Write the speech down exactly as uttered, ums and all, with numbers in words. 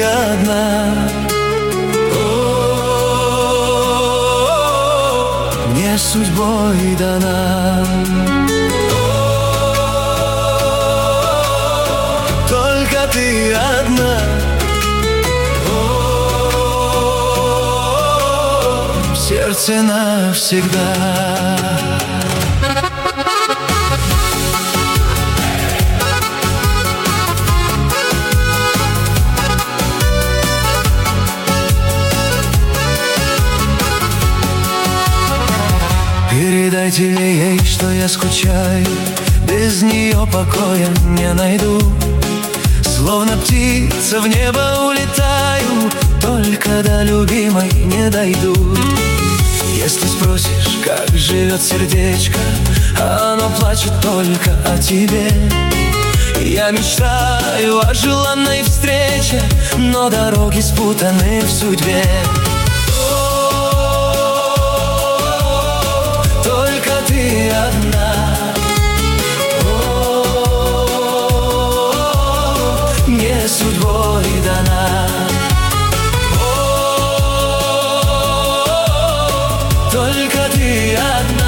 одна. О, мне судьбой дана. Только ты одна. В сердце навсегда. Передайте ей, что я скучаю, без нее покоя не найду. Словно птица в небо улетаю, только до любимой не дойду. Если спросишь, как живет сердечко, оно плачет только о тебе. Я мечтаю о желанной встрече, но дороги спутаны в судьбе. Только ты одна. О, мне судьбой дана. О, только ты одна.